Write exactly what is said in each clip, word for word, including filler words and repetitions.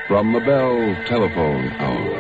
from the Bell Telephone Hour.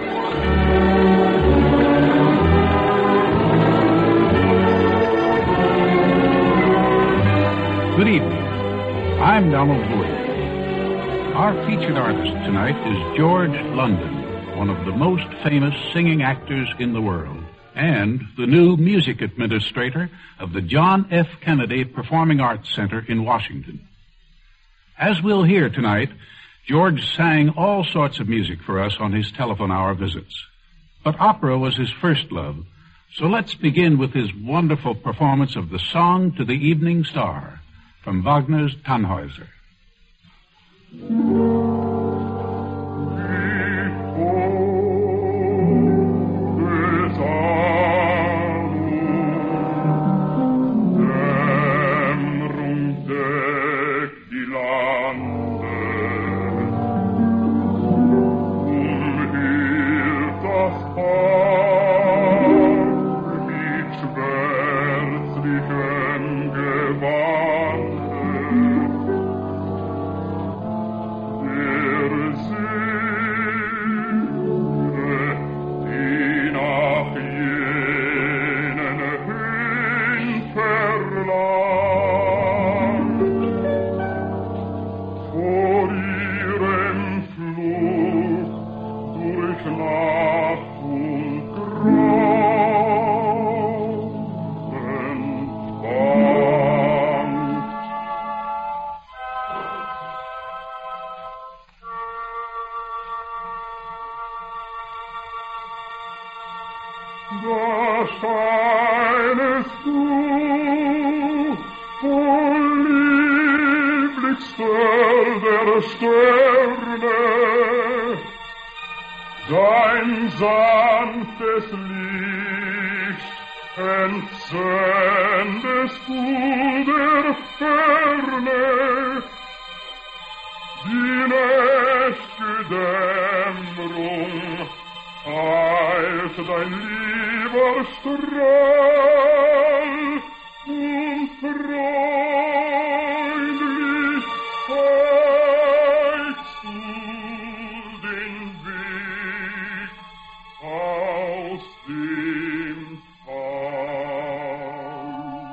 Good evening. I'm Donald Lewis. Our featured artist tonight is George London, one of the most famous singing actors in the world, and the new music administrator of the John F. Kennedy Performing Arts Center in Washington. As we'll hear tonight, George sang all sorts of music for us on his telephone hour visits. But opera was his first love, so let's begin with his wonderful performance of the Song to the Evening Star from Wagner's Tannhäuser. Da scheinest du, o lieblichster der Sterne, dein sanftes Licht entsendest du der Ferne, die nächt'ge Dämmerung eilt dein lieber Strahl und freundlich zeigst du den Weg aus dem Tal.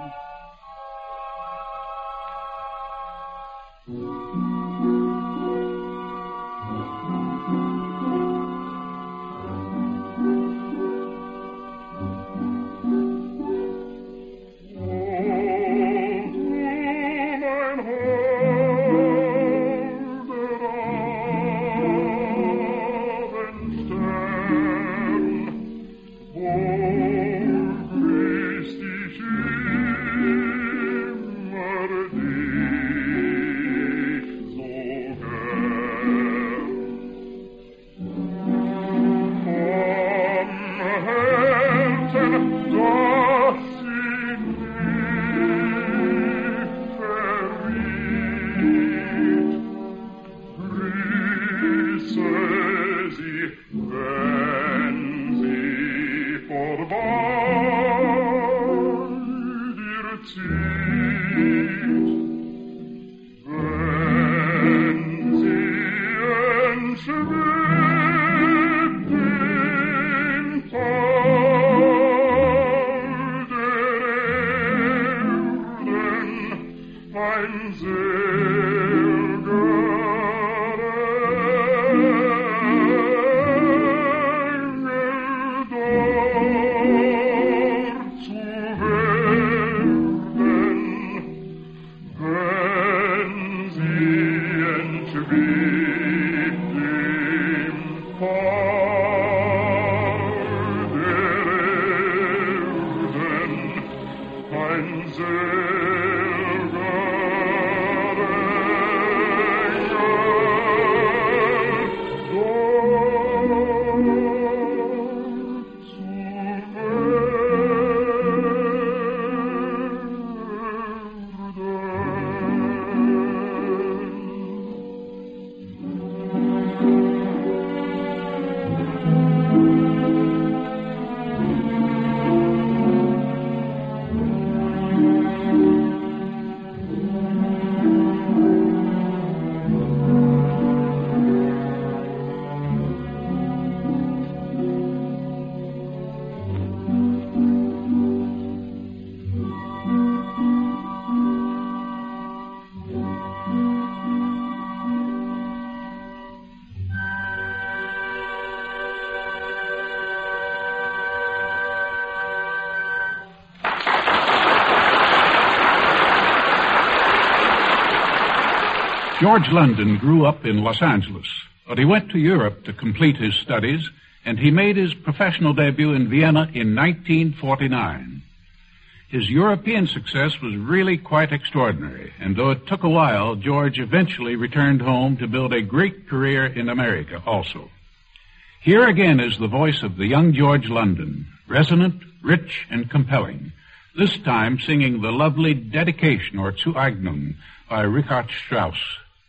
George London grew up in Los Angeles, but he went to Europe to complete his studies, and he made his professional debut in Vienna in nineteen forty-nine. His European success was really quite extraordinary, and though it took a while, George eventually returned home to build a great career in America also. Here again is the voice of the young George London, resonant, rich, and compelling, this time singing the lovely Dedication or Zu Eignung by Richard Strauss.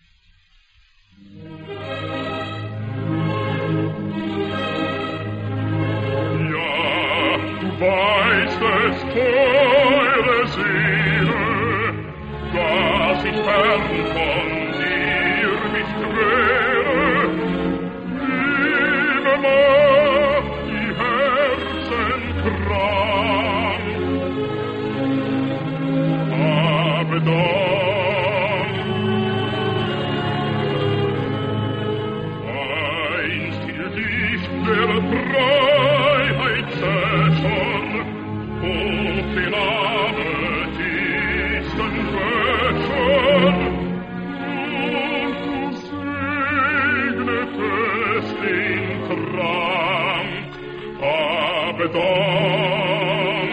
Weißt es, teure Seele, dass ich fern von dir mich quäle. Liebe macht die Herzen krank, aber dann einst hielt ich der Freiheit Zäscher den amethysten Göttern, und du segnetest den Trank, aber dann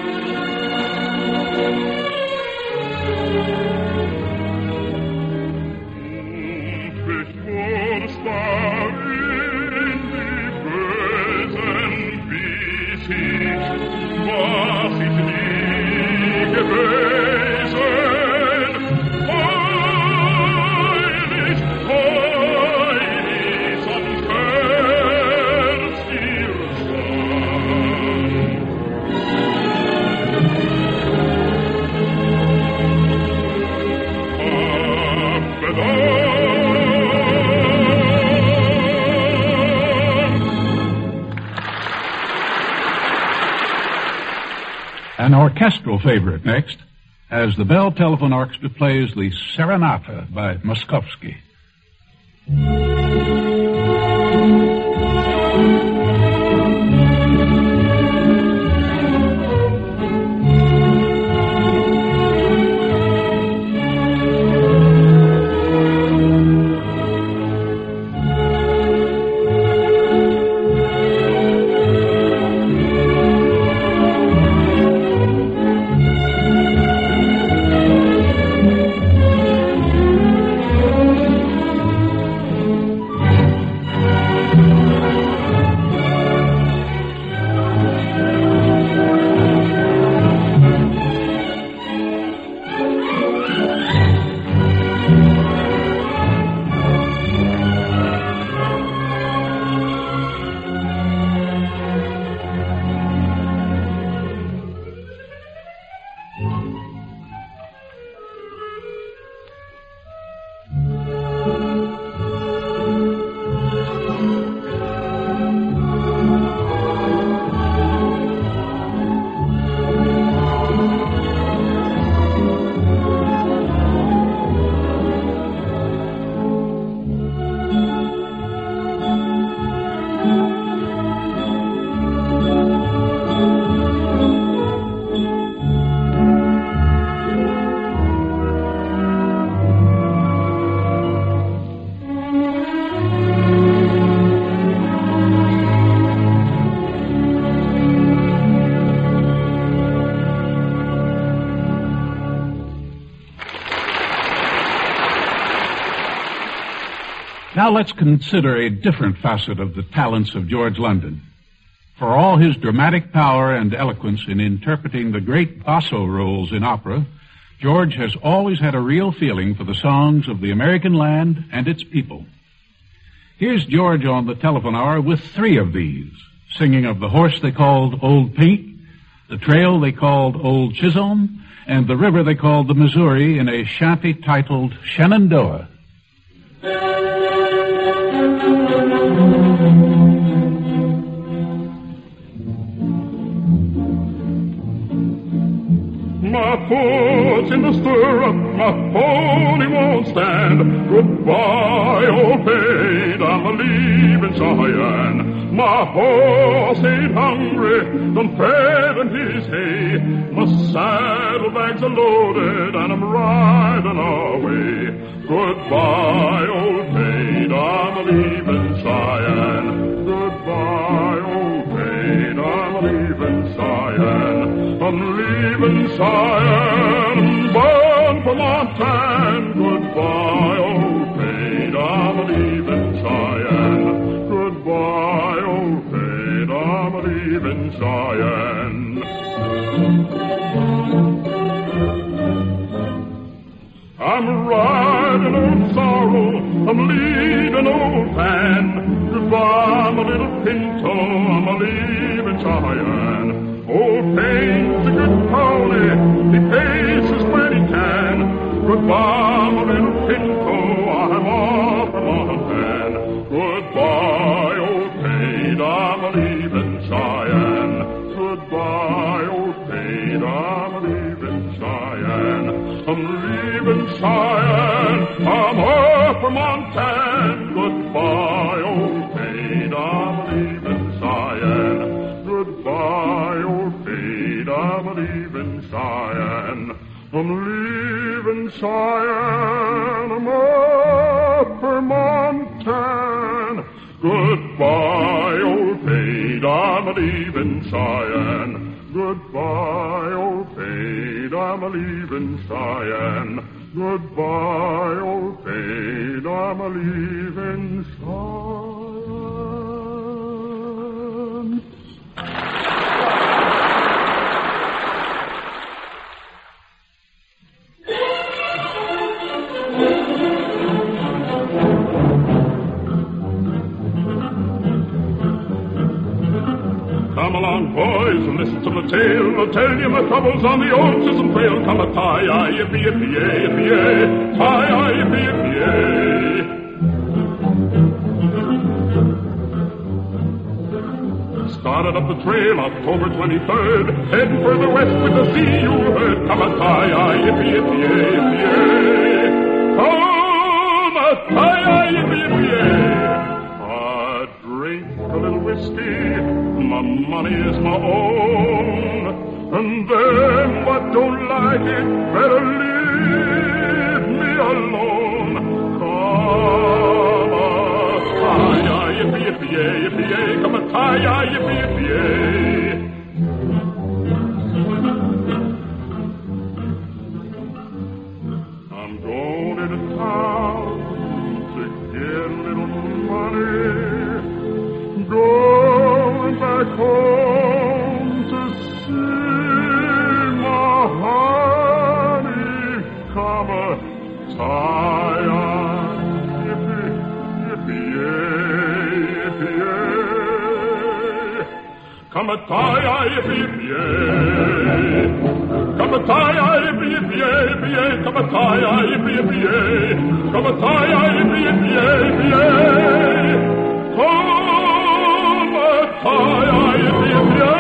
und bevor darin die Bösen wies ich, was ich nie gewesen, heilig, heilig, sonst Herz dir sang. Aber dann An orchestral favorite next, as the Bell Telephone Orchestra plays the Serenata by Moszkowski. Now let's consider a different facet of the talents of George London. For all his dramatic power and eloquence in interpreting the great basso roles in opera, George has always had a real feeling for the songs of the American land and its people. Here's George on the telephone hour with three of these, singing of the horse they called Old Pink, the trail they called Old Chisholm, and the river they called the Missouri in a shanty titled Shenandoah. My foot's in the stirrup, my pony won't stand. Goodbye, old maid, I'm a-leaving Cheyenne. My horse ain't hungry, done fed in his hay. My saddlebags are loaded and I'm riding away. Goodbye, old maid, I'm a-leaving Cheyenne. Goodbye, old maid, I'm a-leaving Cheyenne. I'm leaving Cheyenne, bound for Montana. Goodbye, old maid, I'm a-leaving Cheyenne. Goodbye, old maid, I'm a-leaving Cheyenne. I'm riding old sorrow, I'm leading old pan. Goodbye, my little pinto, I'm a-leaving Cheyenne. Old Pain's a good pony, he paces when he can. Goodbye, my little pinto, I'm off for Montana. Goodbye, old Pain, I'm a-leaving Cheyenne. Goodbye, old Pain, I'm a-leaving Cheyenne. I'm leaving Cheyenne, I'm off for Montana. Goodbye, old Pain, I'm a-leaving Cheyenne. Goodbye, old Pain, I'm a-leaving Cheyenne. I'm leaving Cheyenne, I'm off for Montana. Goodbye, old Pain, I'm a-leaving Cheyenne. Goodbye, old Pain, I'm a-leaving Cheyenne. Goodbye, old Pain, I'm a-leaving Cheyenne. Come along, boys, and listen to my tale. I'll tell you my troubles on the old Chisholm Trail. Come a tie-yi, yippee, yippee, yay, yippee, yay. Tie-yi, yippee, yippee, yay. Started up the trail October twenty-third, heading further west with the sea you heard. Come a tie-yi, yippee, yippee, yay, yippee, yay. Come a tie-yi, yippee, yippee, yay. I drink a little whiskey, my money is my own, and them what don't like it better leave me alone. Come a tie-yi, yippee, yippee, yay, yippee, yay. Come a tie-yi, yippee, yippee, yay. I'm going into town to get a little money, going back home to see my honey. Come a tie-yi, yippee, yippee, yay, yippee, yay. Come a tie-yi, yippee, yippee, yay. Come a tie-yi, yippee, yippee, yay, yippee, yay. Come a tie-yi, yippee, yippee, yay. Come a tie-yi, yippee, yippee, yay, yippee, yay. Come a tie-yi, yippee, yippee, yay.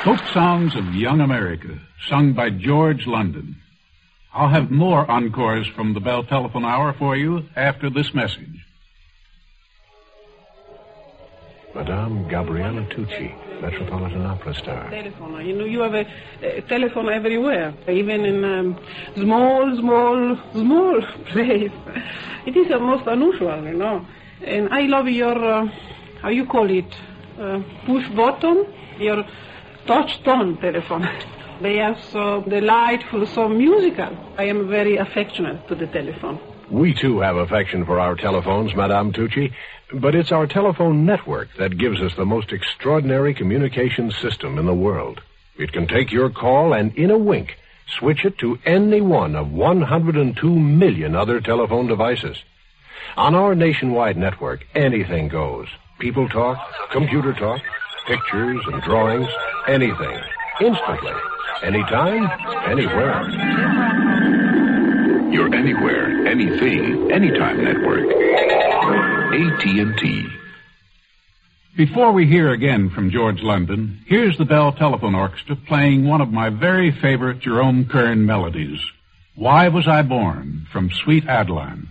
Folk songs of young America, sung by George London. I'll have more encores from the Bell Telephone Hour for you after this message. Madame Gabriella Tucci, Metropolitan Opera star. Telephone. You know, you have a, a telephone everywhere, even in um, small, small, small place. It is uh, most unusual, you know. And I love your, uh, how you call it, uh, push button, your touch tone telephone. They are so delightful, so musical. I am very affectionate to the telephone. We, too, have affection for our telephones, Madame Tucci, but it's our telephone network that gives us the most extraordinary communication system in the world. It can take your call and, in a wink, switch it to any one of one hundred two million other telephone devices. On our nationwide network, anything goes. People talk, computer talk, pictures and drawings, anything. Instantly. Anytime, anywhere. Your anywhere, anything, anytime network. A T and T. Before we hear again from George London, here's the Bell Telephone Orchestra playing one of my very favorite Jerome Kern melodies, Why Was I Born, from Sweet Adeline.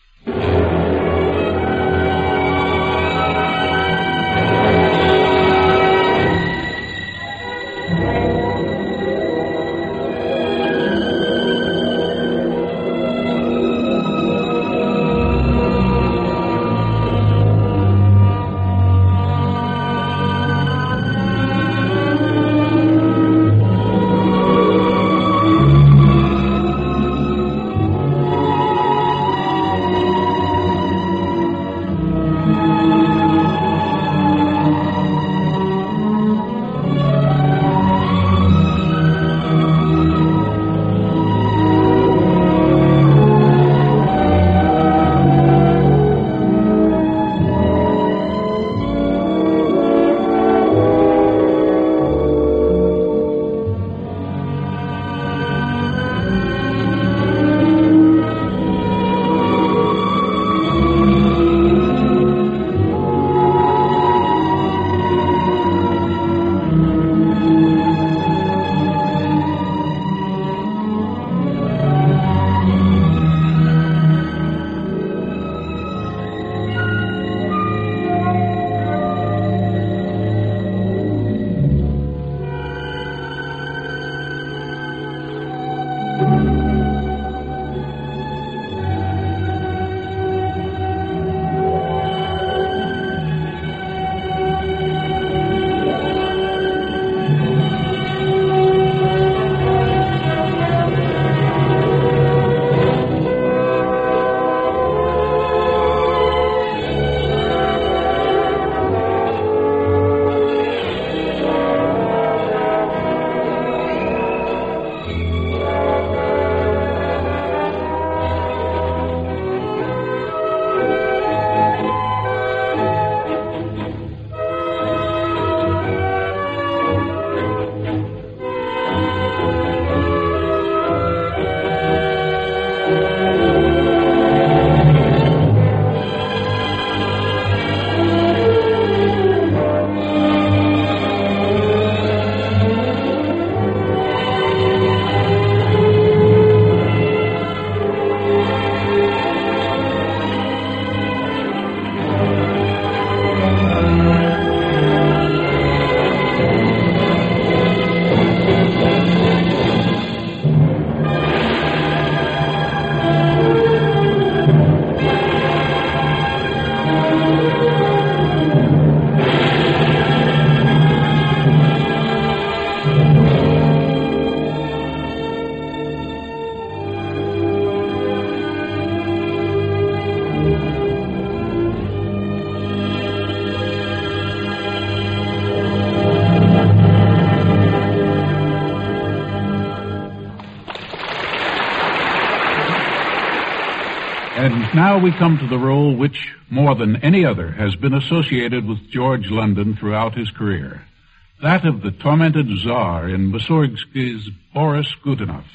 And now we come to the role which, more than any other, has been associated with George London throughout his career. That of the tormented Tsar in Mussorgsky's Boris Godunov.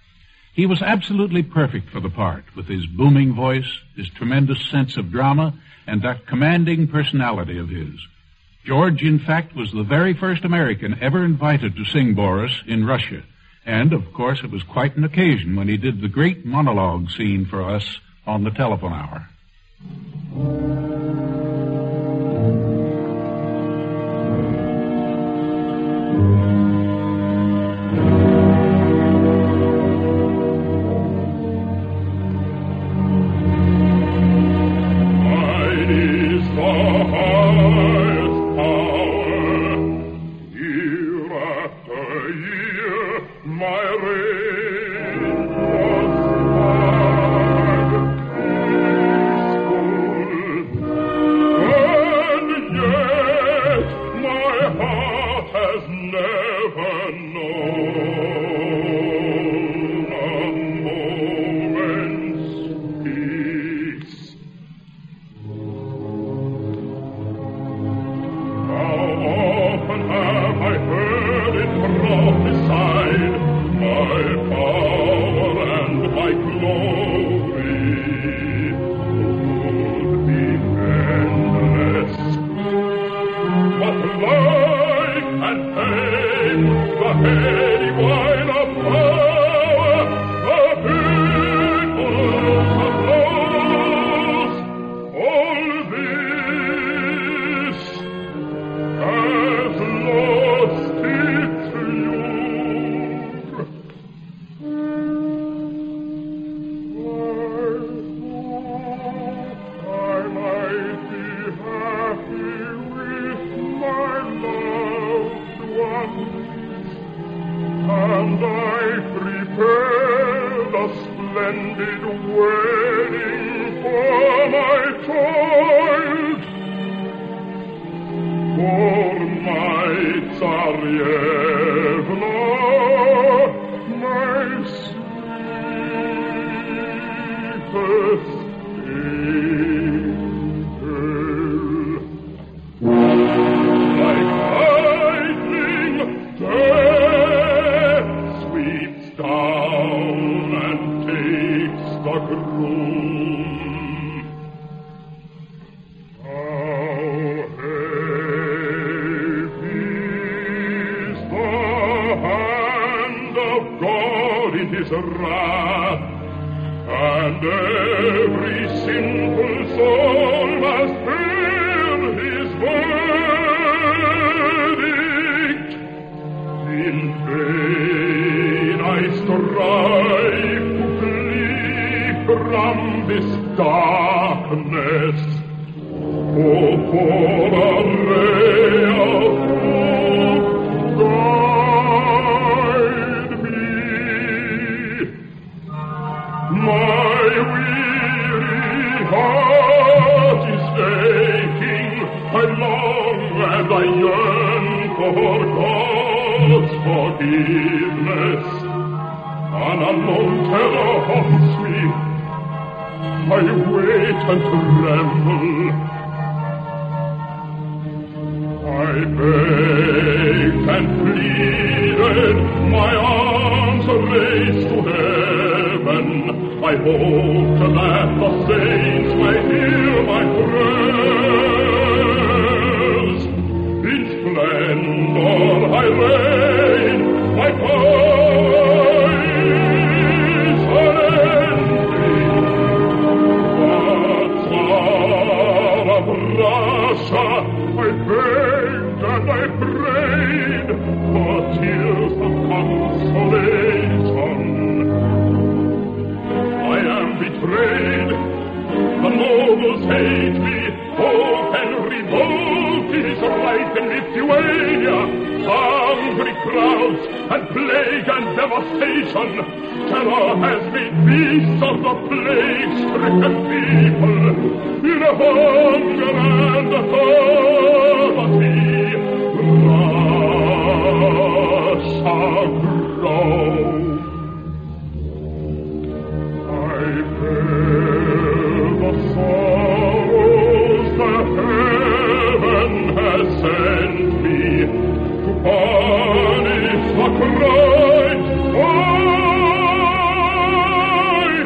He was absolutely perfect for the part, with his booming voice, his tremendous sense of drama, and that commanding personality of his. George, in fact, was the very first American ever invited to sing Boris in Russia. And, of course, it was quite an occasion when he did the great monologue scene for us on the telephone hour.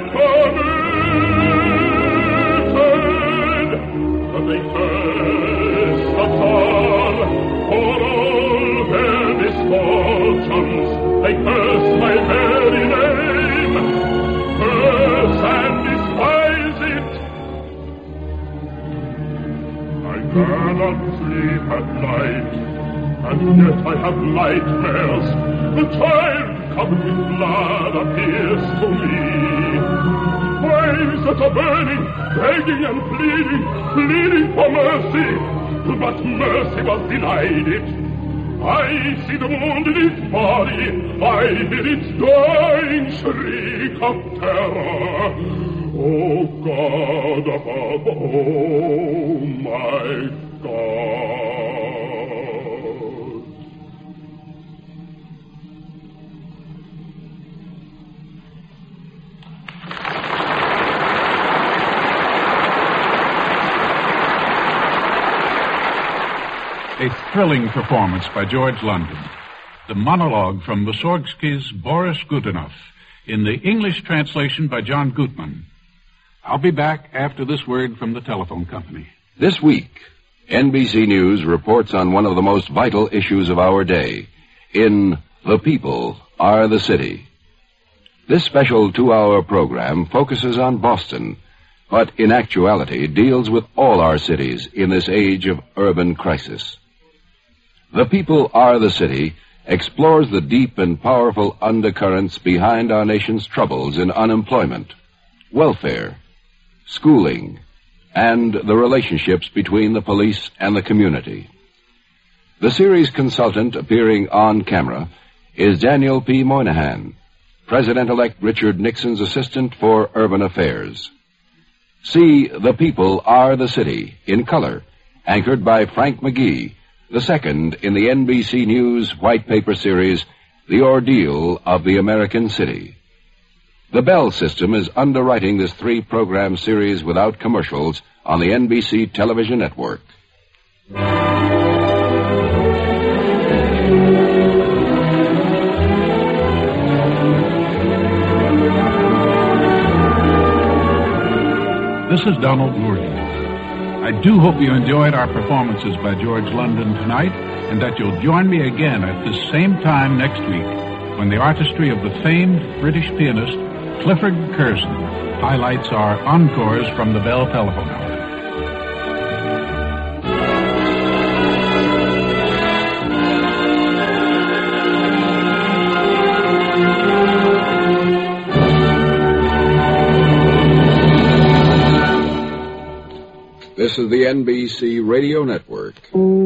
They cannot sleep at night, and yet I have nightmares. The child covered with blood appears to me. Fires that are burning, begging and pleading, pleading for mercy, but mercy was denied it. I see the wound in its body, I hear its dying shriek of terror. Oh God above, oh my God. A thrilling performance by George London. The monologue from Mussorgsky's Boris Godunov in the English translation by John Gutman. I'll be back after this word from the telephone company. This week, N B C News reports on one of the most vital issues of our day in The People Are the City. This special two-hour program focuses on Boston, but in actuality deals with all our cities in this age of urban crisis. The People Are the City explores the deep and powerful undercurrents behind our nation's troubles in unemployment, welfare, schooling, and the relationships between the police and the community. The series consultant appearing on camera is Daniel P. Moynihan, President-elect Richard Nixon's assistant for urban affairs. See The People Are the City in color, anchored by Frank McGee, the second in the N B C News white paper series, The Ordeal of the American City. The Bell system is underwriting this three-program series without commercials on the N B C television network. This is Donald Lourdes. I do hope you enjoyed our performances by George London tonight, and that you'll join me again at the same time next week when the artistry of the famed British pianist Clifford Curzon highlights our encores from the Bell telephone hour. This is the N B C Radio Network.